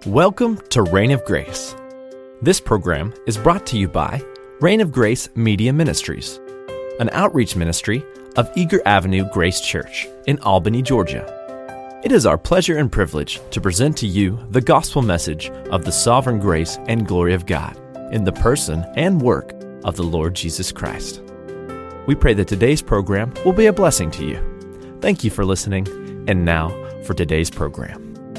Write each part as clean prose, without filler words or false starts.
Welcome to Reign of Grace. This program is brought to you by Reign of Grace Media Ministries, an outreach ministry of Eager Avenue Grace Church in Albany, Georgia. It is our pleasure and privilege to present to you the gospel message of the sovereign grace and glory of God in the person and work of the Lord Jesus Christ. We pray that today's program will be a blessing to you. Thank you for listening, and now for today's program.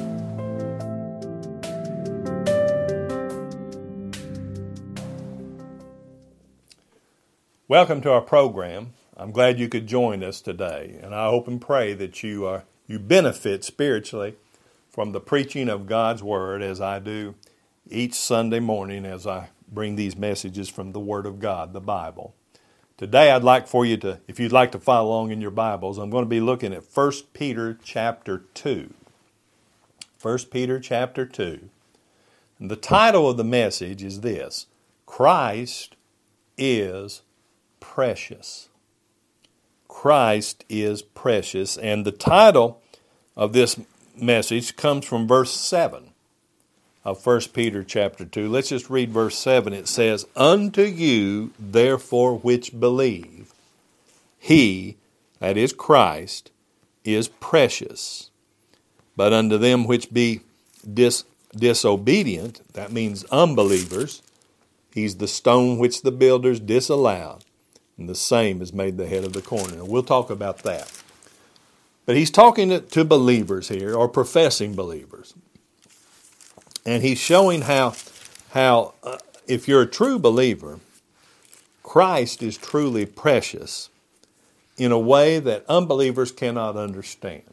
Welcome to our program. I'm glad you could join us today, and I hope and pray that you benefit spiritually from the preaching of God's Word as I do each Sunday morning as I bring these messages from the Word of God, the Bible. Today I'd like for you to, if you'd like to follow along in your Bibles, I'm going to be looking at 1 Peter chapter 2. 1 Peter chapter 2. And the title of the message is this: Christ is precious. Christ is precious. And the title of this message comes from verse 7 of 1 Peter chapter 2. Let's just read verse 7. It says, "Unto you, therefore, which believe, he," that is Christ, "is precious. But unto them which be disobedient," that means unbelievers, "he's the stone which the builders disallowed, and the same is made the head of the corner." And we'll talk about that. But he's talking to believers here, or professing believers. And he's showing how if you're a true believer, Christ is truly precious in a way that unbelievers cannot understand.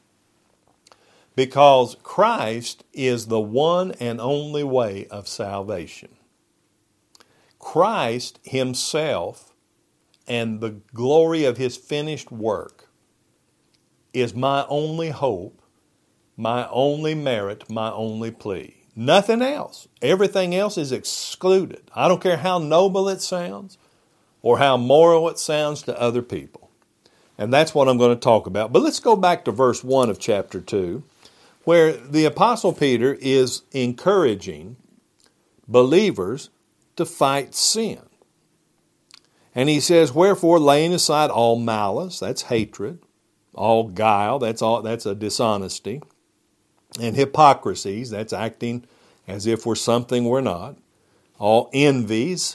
Because Christ is the one and only way of salvation. Christ himself and the glory of his finished work is my only hope, my only merit, my only plea. Nothing else. Everything else is excluded. I don't care how noble it sounds or how moral it sounds to other people. And that's what I'm going to talk about. But let's go back to verse 1 of chapter 2, where the Apostle Peter is encouraging believers to fight sin. And he says, "Wherefore, laying aside all malice," that's hatred, "all guile," that's a dishonesty, "and hypocrisies," that's acting as if we're something we're not, "all envies,"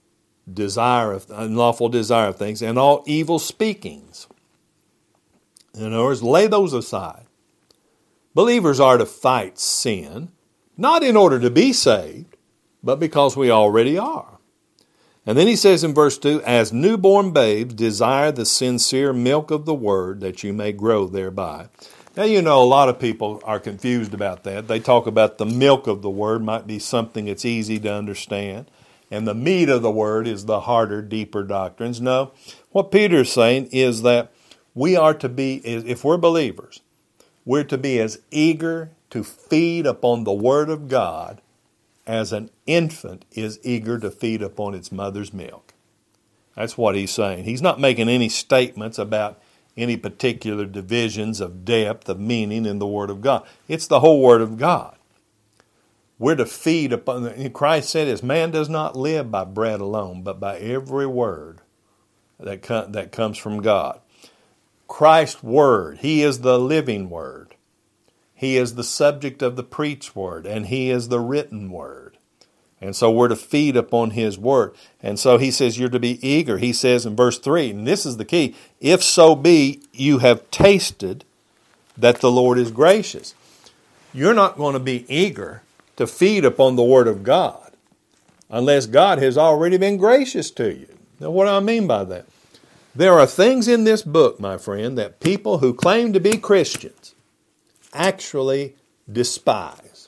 unlawful desire of things, "and all evil speakings." In other words, lay those aside. Believers are to fight sin, not in order to be saved, but because we already are. And then he says in verse 2, "As newborn babes desire the sincere milk of the word, that you may grow thereby." Now, you know, a lot of people are confused about that. They talk about the milk of the word might be something that's easy to understand, and the meat of the word is the harder, deeper doctrines. No, what Peter's saying is that we are to be, if we're believers, we're to be as eager to feed upon the word of God as an infant is eager to feed upon its mother's milk. That's what he's saying. He's not making any statements about any particular divisions of depth, of meaning in the Word of God. It's the whole Word of God. We're to feed upon, Christ said this, "Man does not live by bread alone, but by every word that comes from God." Christ's Word, He is the living Word. He is the subject of the preached Word, and He is the written Word. And so we're to feed upon His Word. And so he says you're to be eager. He says in verse 3, and this is the key, "If so be you have tasted that the Lord is gracious." You're not going to be eager to feed upon the Word of God unless God has already been gracious to you. Now, what do I mean by that? There are things in this book, my friend, that people who claim to be Christians actually despise.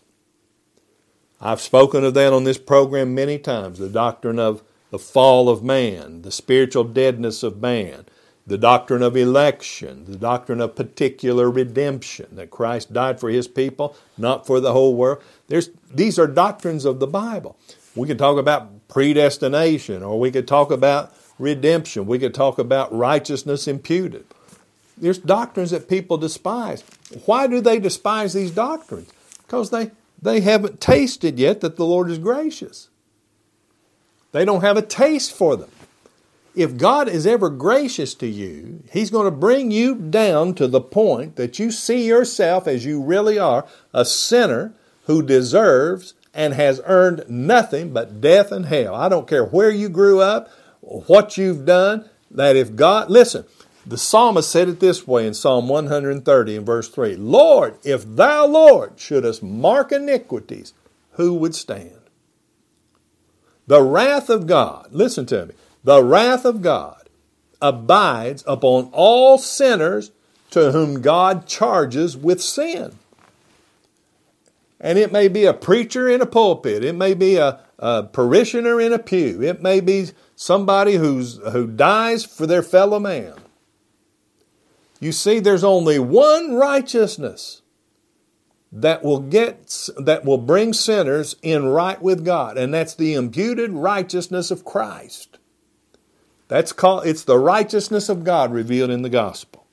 I've spoken of that on this program many times. The doctrine of the fall of man, the spiritual deadness of man, the doctrine of election, the doctrine of particular redemption, that Christ died for His people, not for the whole world. These are doctrines of the Bible. We could talk about predestination, or we could talk about redemption. We could talk about righteousness imputed. There's doctrines that people despise. Why do they despise these doctrines? Because they they haven't tasted yet that the Lord is gracious. They don't have a taste for them. If God is ever gracious to you, He's going to bring you down to the point that you see yourself as you really are, a sinner who deserves and has earned nothing but death and hell. I don't care where you grew up, or what you've done, that if God, listen, the psalmist said it this way in Psalm 130 in verse 3, Lord, if thou, Lord, shouldest mark iniquities, who would stand? The wrath of God, listen to me, the wrath of God abides upon all sinners to whom God charges with sin. And it may be a preacher in a pulpit. It may be a parishioner in a pew. It may be somebody who dies for their fellow man. You see, there's only one righteousness that will bring sinners in right with God, and that's the imputed righteousness of Christ. It's the righteousness of God revealed in the gospel.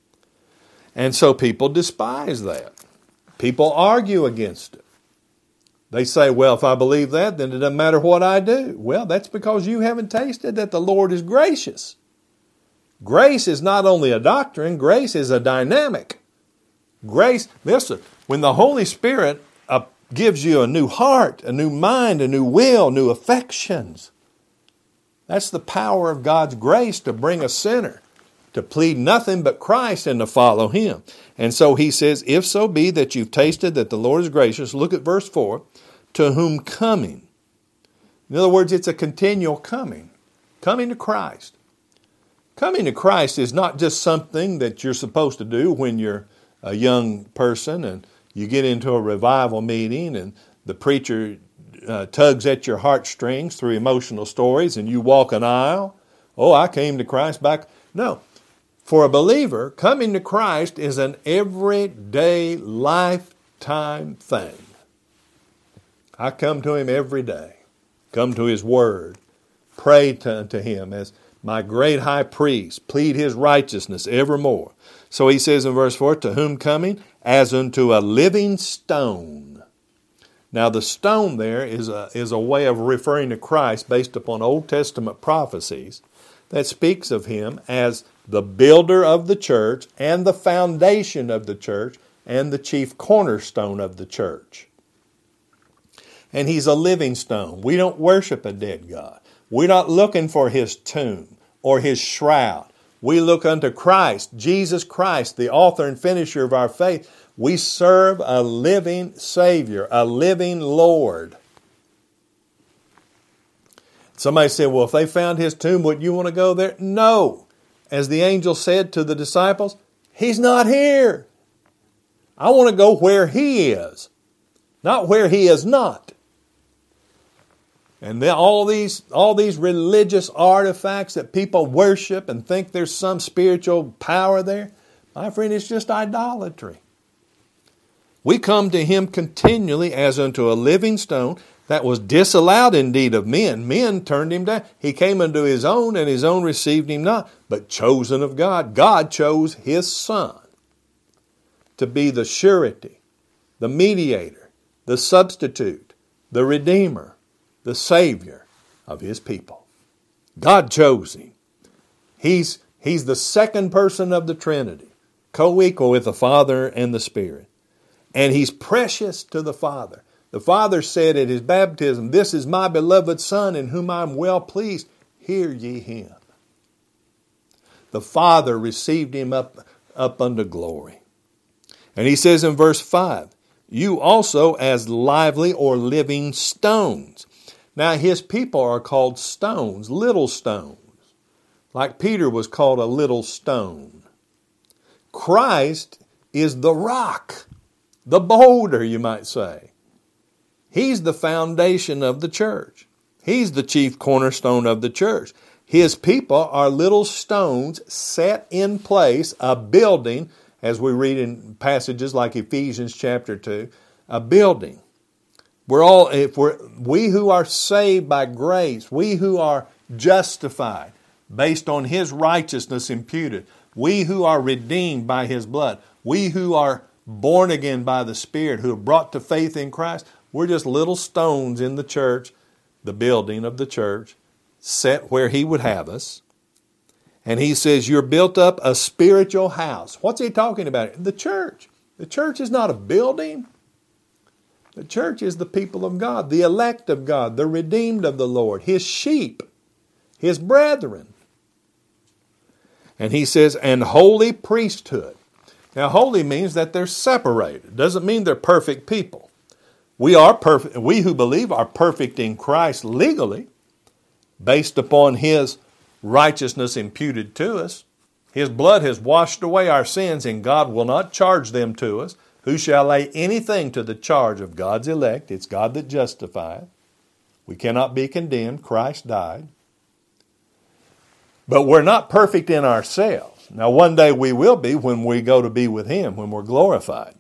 And so people despise that. People argue against it. They say, well, if I believe that, then it doesn't matter what I do. Well, that's because you haven't tasted that the Lord is gracious. Grace is not only a doctrine, grace is a dynamic. Grace, listen, when the Holy Spirit gives you a new heart, a new mind, a new will, new affections, that's the power of God's grace to bring a sinner to plead nothing but Christ and to follow Him. And so He says, if so be that you've tasted that the Lord is gracious, look at verse 4, to whom coming. In other words, it's a continual coming to Christ. Coming to Christ is not just something that you're supposed to do when you're a young person and you get into a revival meeting and the preacher tugs at your heartstrings through emotional stories and you walk an aisle. Oh, I came to Christ back. No. For a believer, coming to Christ is an everyday, lifetime thing. I come to Him every day. Come to His Word. Pray to Him as my great high priest. Plead His righteousness evermore. So he says in verse 4, to whom coming? As unto a living stone. Now the stone there is a way of referring to Christ based upon Old Testament prophecies that speaks of Him as the builder of the church and the foundation of the church and the chief cornerstone of the church. And He's a living stone. We don't worship a dead God. We're not looking for His tomb or His shroud. We look unto Christ, Jesus Christ, the author and finisher of our faith. We serve a living Savior, a living Lord. Somebody said, well, if they found His tomb, would you want to go there? No. As the angel said to the disciples, He's not here. I want to go where He is, not where He is not. And then all these religious artifacts that people worship and think there's some spiritual power there, my friend, it's just idolatry. We come to Him continually as unto a living stone that was disallowed indeed of men. Men turned Him down. He came unto His own, and His own received Him not, but chosen of God. God chose His Son to be the surety, the mediator, the substitute, the Redeemer, the Savior of His people. God chose Him. He's the second person of the Trinity, co-equal with the Father and the Spirit. And He's precious to the Father. The Father said at His baptism, this is my beloved Son in whom I am well pleased. Hear ye Him. The Father received Him up unto glory. And He says in verse 5, you also as lively or living stones. Now His people are called stones, little stones. Like Peter was called a little stone. Christ is the rock, the boulder, you might say. He's the foundation of the church. He's the chief cornerstone of the church. His people are little stones set in place, a building, as we read in passages like Ephesians chapter 2, a building. We who are saved by grace, we who are justified based on His righteousness imputed, we who are redeemed by His blood, we who are born again by the Spirit, who are brought to faith in Christ, we're just little stones in the church, the building of the church, set where He would have us. And He says, you're built up a spiritual house. What's He talking about? The church. The church is not a building. The church is the people of God, the elect of God, the redeemed of the Lord, His sheep, His brethren. And He says, and holy priesthood. Now, holy means that they're separated. It doesn't mean they're perfect people. We are perfect. We who believe are perfect in Christ legally, based upon His righteousness imputed to us. His blood has washed away our sins, and God will not charge them to us. Who shall lay anything to the charge of God's elect? It's God that justifieth. We cannot be condemned. Christ died. But we're not perfect in ourselves. Now, one day we will be when we go to be with Him, when we're glorified.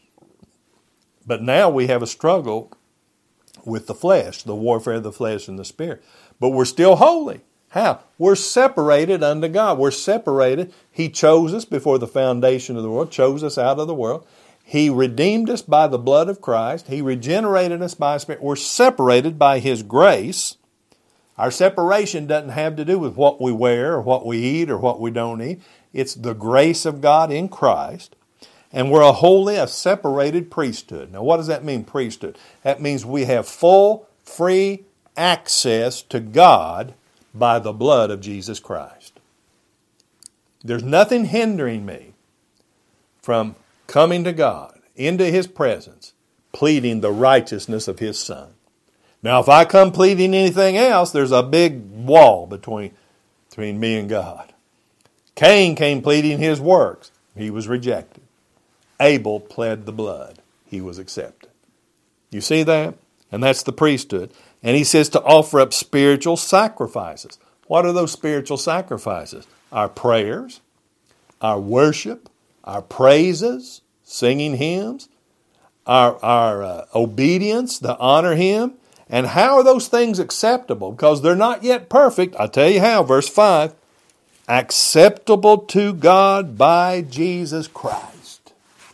But now we have a struggle with the flesh, the warfare of the flesh and the spirit. But we're still holy. How? We're separated unto God. We're separated. He chose us before the foundation of the world, chose us out of the world. He redeemed us by the blood of Christ. He regenerated us by His Spirit. We're separated by His grace. Our separation doesn't have to do with what we wear or what we eat or what we don't eat. It's the grace of God in Christ. And we're a separated priesthood. Now, what does that mean, priesthood? That means we have full, free access to God by the blood of Jesus Christ. There's nothing hindering me from coming to God, into His presence, pleading the righteousness of His Son. Now, if I come pleading anything else, there's a big wall between me and God. Cain came pleading his works. He was rejected. Abel pled the blood. He was accepted. You see that? And that's the priesthood. And He says to offer up spiritual sacrifices. What are those spiritual sacrifices? Our prayers, our worship, our praises, singing hymns, our obedience to honor Him. And how are those things acceptable? Because they're not yet perfect. I'll tell you how. Verse 5, acceptable to God by Jesus Christ.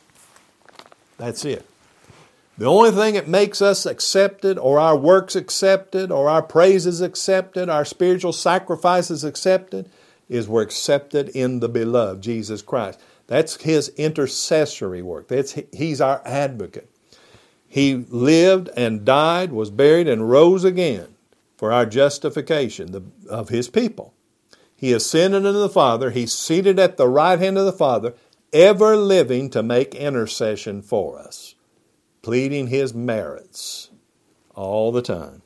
That's it. The only thing that makes us accepted, or our works accepted, or our praises accepted, our spiritual sacrifices accepted, is we're accepted in the beloved, Jesus Christ. That's His intercessory work. He's our advocate. He lived and died, was buried, and rose again for our justification of His people. He ascended unto the Father. He's seated at the right hand of the Father, ever living to make intercession for us, pleading His merits all the time.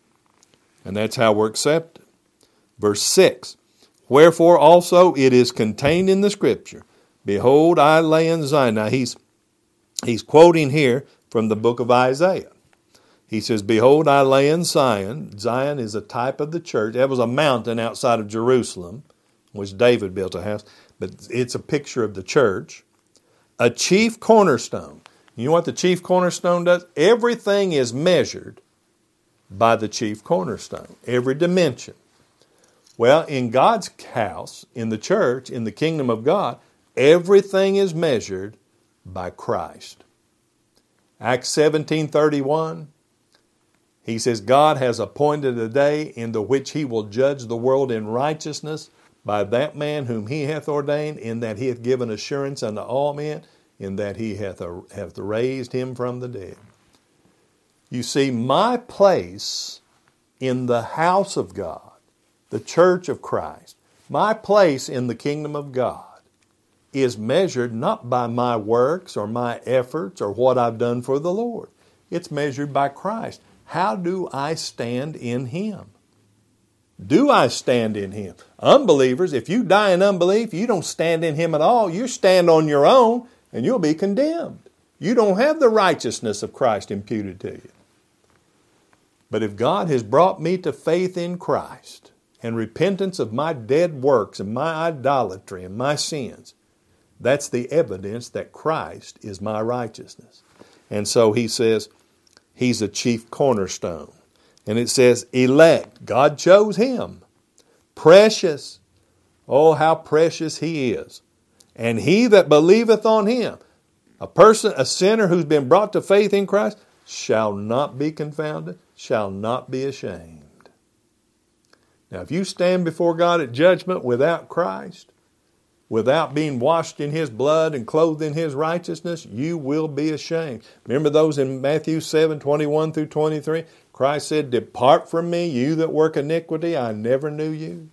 And that's how we're accepted. Verse 6, wherefore also it is contained in the Scripture, behold, I lay in Zion. Now he's quoting here from the book of Isaiah. He says, behold, I lay in Zion. Zion is a type of the church. That was a mountain outside of Jerusalem, which David built a house. But it's a picture of the church. A chief cornerstone. You know what the chief cornerstone does? Everything is measured by the chief cornerstone. Every dimension. Well, in God's house, in the church, in the kingdom of God, everything is measured by Christ. Acts 17:31, he says, God has appointed a day in the which He will judge the world in righteousness by that man whom He hath ordained, in that He hath given assurance unto all men, in that He hath raised Him from the dead. You see, my place in the house of God, the church of Christ, my place in the kingdom of God, is measured not by my works or my efforts or what I've done for the Lord. It's measured by Christ. How do I stand in Him? Do I stand in Him? Unbelievers, if you die in unbelief, you don't stand in Him at all. You stand on your own and you'll be condemned. You don't have the righteousness of Christ imputed to you. But if God has brought me to faith in Christ and repentance of my dead works and my idolatry and my sins, that's the evidence that Christ is my righteousness. And so he says He's a chief cornerstone. And it says elect. God chose Him. Precious. Oh, how precious He is. And he that believeth on Him. A sinner who's been brought to faith in Christ shall not be confounded, shall not be ashamed. Now, if you stand before God at judgment without Christ, without being washed in His blood and clothed in His righteousness, you will be ashamed. Remember those in Matthew 7:21 through 23? Christ said, "Depart from me, you that work iniquity, I never knew you."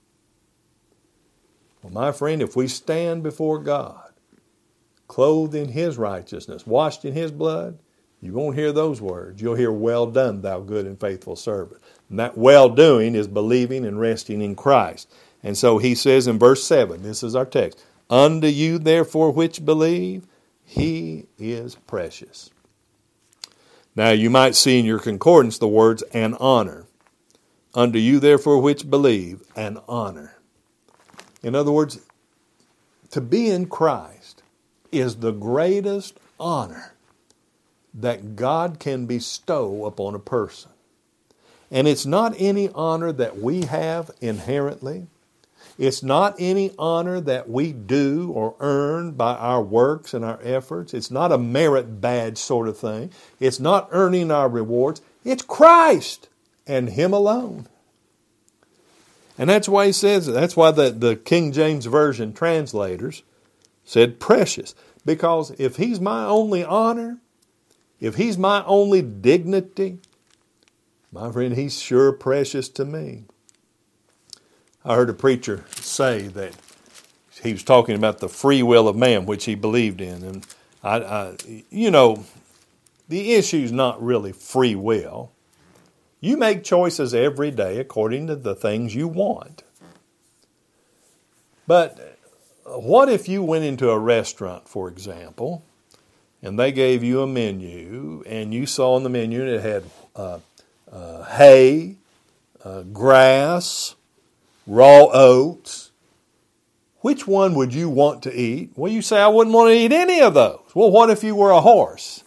Well, my friend, if we stand before God, clothed in His righteousness, washed in His blood, you won't hear those words. You'll hear, "Well done, thou good and faithful servant." And that well-doing is believing and resting in Christ. And so he says in verse 7, this is our text, "Unto you therefore which believe, He is precious." Now you might see in your concordance the words, "and honor." Unto you therefore which believe, and honor. In other words, to be in Christ is the greatest honor that God can bestow upon a person. And it's not any honor that we have inherently. It's not any honor that we do or earn by our works and our efforts. It's not a merit badge sort of thing. It's not earning our rewards. It's Christ and Him alone. And that's why he says, that's why the King James Version translators said precious. Because if He's my only honor, if He's my only dignity, my friend, He's sure precious to me. I heard a preacher say that he was talking about the free will of man, which he believed in. And, the issue's not really free will. You make choices every day according to the things you want. But what if you went into a restaurant, for example, and they gave you a menu, and you saw on the menu it had hay, grass, raw oats? Which one would you want to eat? Well, you say, "I wouldn't want to eat any of those." Well, what if you were a horse?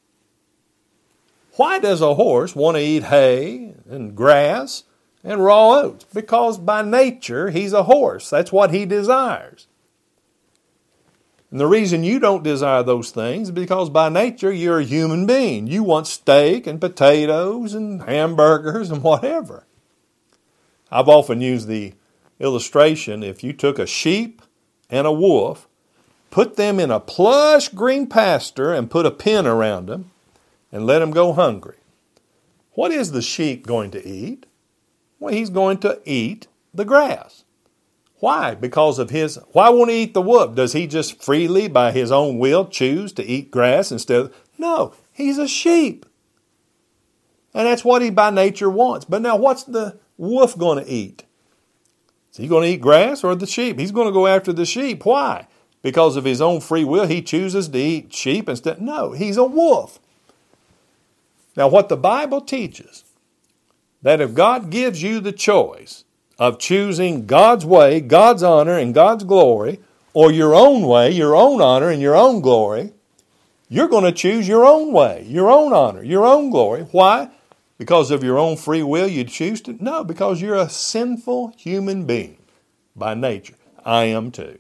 Why does a horse want to eat hay and grass and raw oats? Because by nature, he's a horse. That's what he desires. And the reason you don't desire those things is because by nature, you're a human being. You want steak and potatoes and hamburgers and whatever. I've often used the illustration, if you took a sheep and a wolf, put them in a plush green pasture and put a pen around them and let them go hungry. What is the sheep going to eat? Well, he's going to eat the grass. Why? Why won't he eat the wolf? Does he just freely, by his own will, choose to eat grass instead of... No, he's a sheep. And that's what he by nature wants. But now what's the wolf going to eat? Is he going to eat grass or the sheep? He's going to go after the sheep. Why? Because of his own free will, he chooses to eat sheep instead. No, he's a wolf. Now what the Bible teaches, that if God gives you the choice of choosing God's way, God's honor, and God's glory, or your own way, your own honor, and your own glory, you're going to choose your own way, your own honor, your own glory. Why? Because of your own free will you choose to? No, because you're a sinful human being by nature. I am too.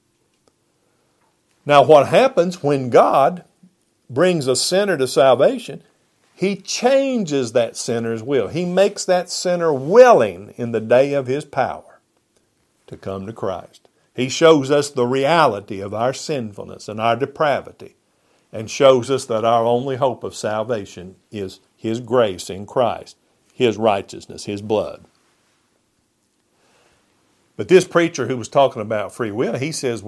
Now what happens when God brings a sinner to salvation? He changes that sinner's will. He makes that sinner willing in the day of His power to come to Christ. He shows us the reality of our sinfulness and our depravity, and shows us that our only hope of salvation is His grace in Christ, His righteousness, His blood. But this preacher who was talking about free will, he says,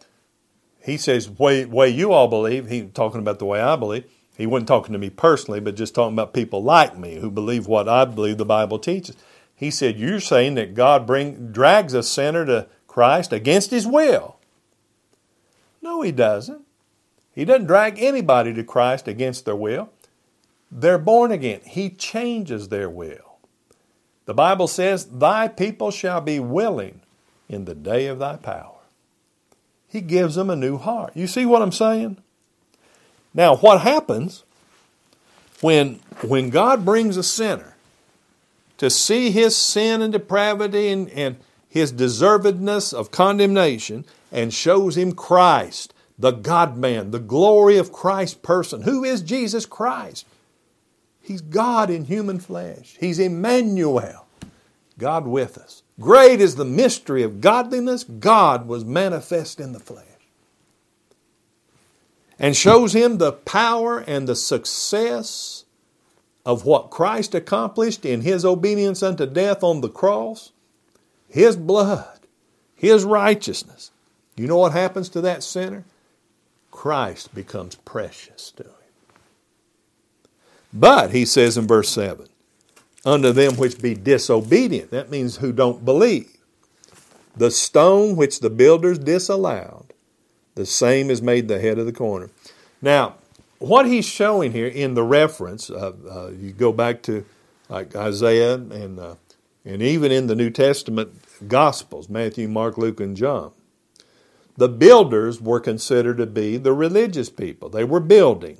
way you all believe, he's talking about the way I believe. He wasn't talking to me personally, but just talking about people like me who believe what I believe the Bible teaches. He said, you're saying that God drags a sinner to Christ against his will. No, He doesn't. He doesn't drag anybody to Christ against their will. They're born again. He changes their will. The Bible says, thy people shall be willing in the day of thy power. He gives them a new heart. You see what I'm saying? Now, what happens when God brings a sinner to see his sin and depravity and his deservedness of condemnation and shows him Christ the God-man, the glory of Christ's person. Who is Jesus Christ? He's God in human flesh. He's Emmanuel, God with us. Great is the mystery of godliness. God was manifest in the flesh. And shows him the power and the success of what Christ accomplished in his obedience unto death on the cross. His blood, his righteousness. You know what happens to that sinner? Christ becomes precious to him. But, he says in verse 7, unto them which be disobedient, that means who don't believe, the stone which the builders disallowed, the same is made the head of the corner. Now, what he's showing here in the reference, you go back to like Isaiah and even in the New Testament Gospels, Matthew, Mark, Luke, and John, the builders were considered to be the religious people. They were building.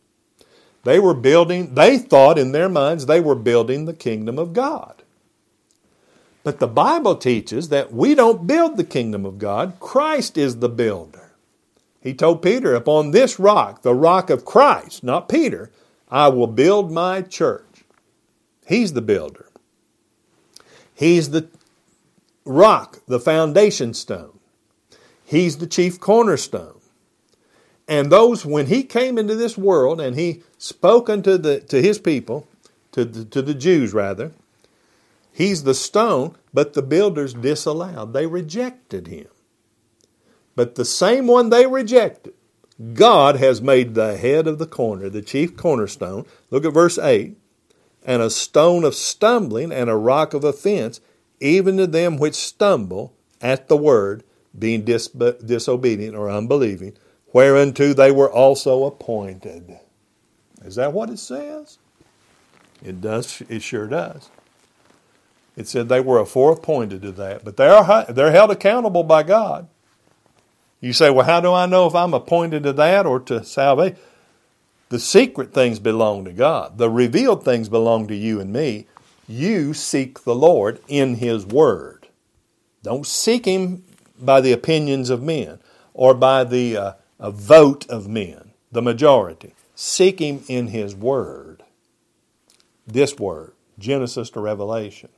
They thought in their minds they were building the kingdom of God. But the Bible teaches that we don't build the kingdom of God. Christ is the builder. He told Peter, upon this rock, the rock of Christ, not Peter, I will build my church. He's the builder. He's the rock, the foundation stone. He's the chief cornerstone. And those, when he came into this world and he spoke unto to his people, to the Jews rather, he's the stone, but the builders disallowed. They rejected him. But the same one they rejected, God has made the head of the corner, the chief cornerstone. Look at verse 8. And a stone of stumbling and a rock of offense, even to them which stumble at the word, being disobedient or unbelieving, whereunto they were also appointed. Is that what it says? It does. It sure does. It said they were foreappointed to that, but they're held accountable by God. You say, well, how do I know if I'm appointed to that or to salvation? The secret things belong to God. The revealed things belong to you and me. You seek the Lord in His Word. Don't seek Him by the opinions of men or by the vote of men, the majority. Seek Him in His Word. This Word, Genesis to Revelation.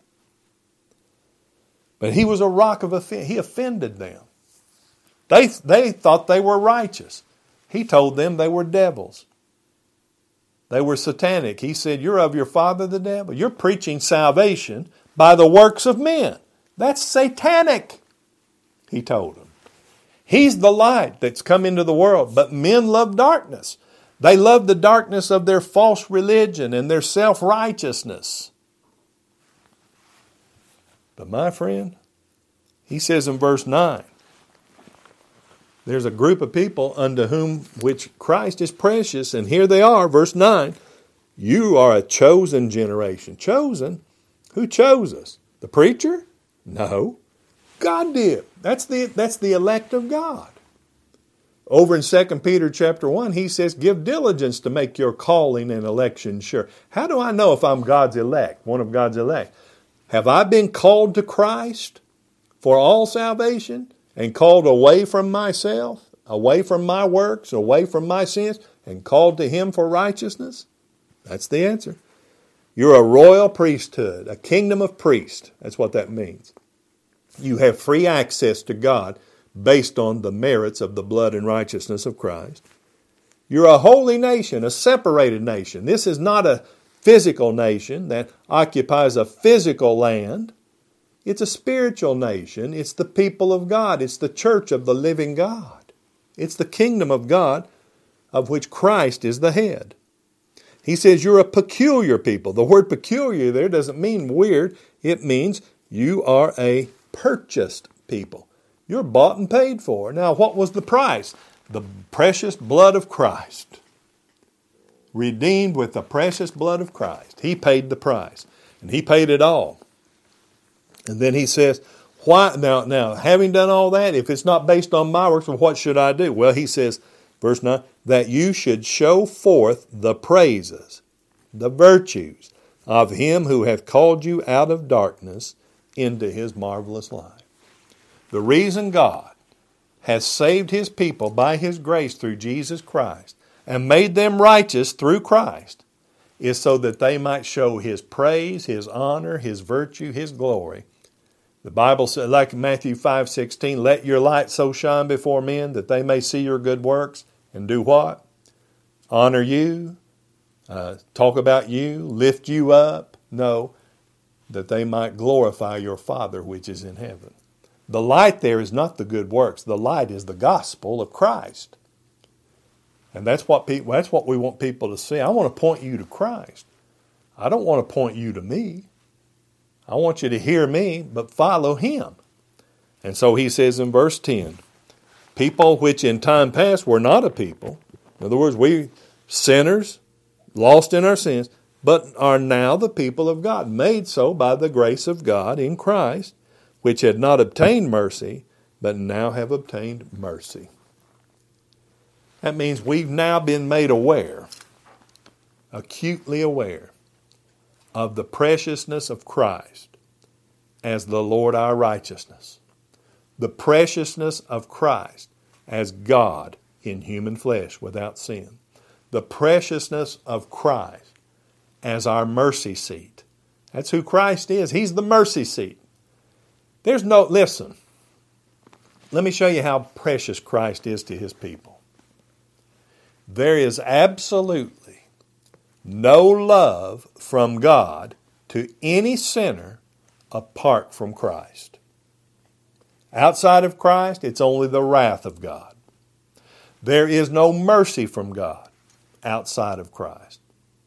But He was a rock of offense. He offended them. They thought they were righteous. He told them they were devils. They were satanic. He said, you're of your father the devil. You're preaching salvation by the works of men. That's satanic, he told them. He's the light that's come into the world, but men love darkness. They love the darkness of their false religion and their self-righteousness. But my friend, he says in verse 9, there's a group of people unto whom which Christ is precious, and here they are, verse 9, you are a chosen generation. Chosen? Who chose us? The preacher? No. God did. That's the elect of God. Over in 2 Peter chapter 1, he says, give diligence to make your calling and election sure. How do I know if I'm God's elect, one of God's elect? Have I been called to Christ for all salvation and called away from myself, away from my works, away from my sins, and called to Him for righteousness? That's the answer. You're a royal priesthood, a kingdom of priests. That's what that means. You have free access to God based on the merits of the blood and righteousness of Christ. You're a holy nation, a separated nation. This is not a physical nation that occupies a physical land. It's a spiritual nation. It's the people of God. It's the church of the living God. It's the kingdom of God of which Christ is the head. He says you're a peculiar people. The word peculiar there doesn't mean weird. It means you are a purchased people. You're bought and paid for. Now, what was the price? The precious blood of Christ. Redeemed with the precious blood of Christ. He paid the price. And He paid it all. And then he says, why now, having done all that, if it's not based on my works, well, what should I do? Well, he says, verse 9, that you should show forth the praises, the virtues of Him who hath called you out of darkness into His marvelous light. The reason God has saved His people by His grace through Jesus Christ and made them righteous through Christ is so that they might show His praise, His honor, His virtue, His glory. The Bible says, like in Matthew 5:16, let your light so shine before men that they may see your good works and do what? Honor you, talk about you, lift you up. No, that they might glorify your Father which is in heaven. The light there is not the good works. The light is the gospel of Christ. And that's what we want people to see. I want to point you to Christ. I don't want to point you to me. I want you to hear me, but follow Him. And so he says in verse 10, people which in time past were not a people, in other words, we sinners, lost in our sins, but are now the people of God, made so by the grace of God in Christ, which had not obtained mercy, but now have obtained mercy. That means we've now been made aware, acutely aware, of the preciousness of Christ as the Lord our righteousness. The preciousness of Christ as God in human flesh without sin. The preciousness of Christ as our mercy seat. That's who Christ is. He's the mercy seat. Listen, let me show you how precious Christ is to His people. There is absolutely no love from God to any sinner apart from Christ. Outside of Christ, it's only the wrath of God. There is no mercy from God outside of Christ.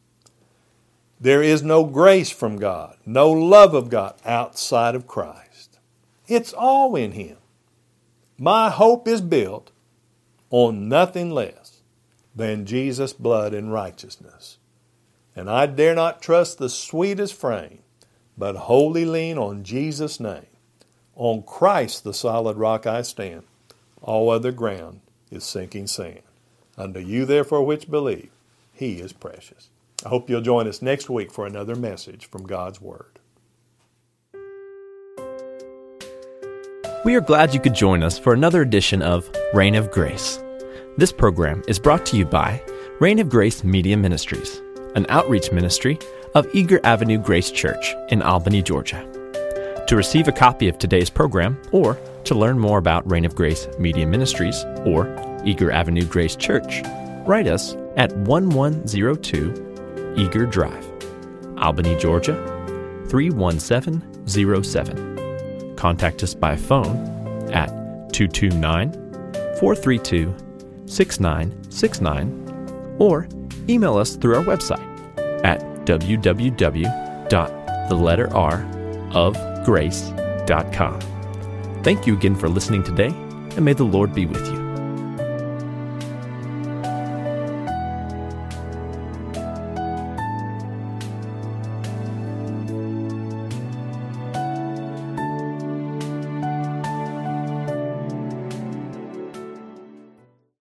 There is no grace from God, no love of God outside of Christ. It's all in Him. My hope is built on nothing less than Jesus' blood and righteousness. And I dare not trust the sweetest frame, but wholly lean on Jesus' name. On Christ the solid rock I stand. All other ground is sinking sand. Unto you therefore which believe, He is precious. I hope you'll join us next week for another message from God's Word. We are glad you could join us for another edition of Reign of Grace. This program is brought to you by Reign of Grace Media Ministries, an outreach ministry of Eager Avenue Grace Church in Albany, Georgia. To receive a copy of today's program or to learn more about Reign of Grace Media Ministries or Eager Avenue Grace Church, write us at 1102 Eager Drive, Albany, Georgia 31707. Contact us by phone at 229-432-6969 or email us through our website at www.theletterrofgrace.com. Thank you again for listening today, and may the Lord be with you.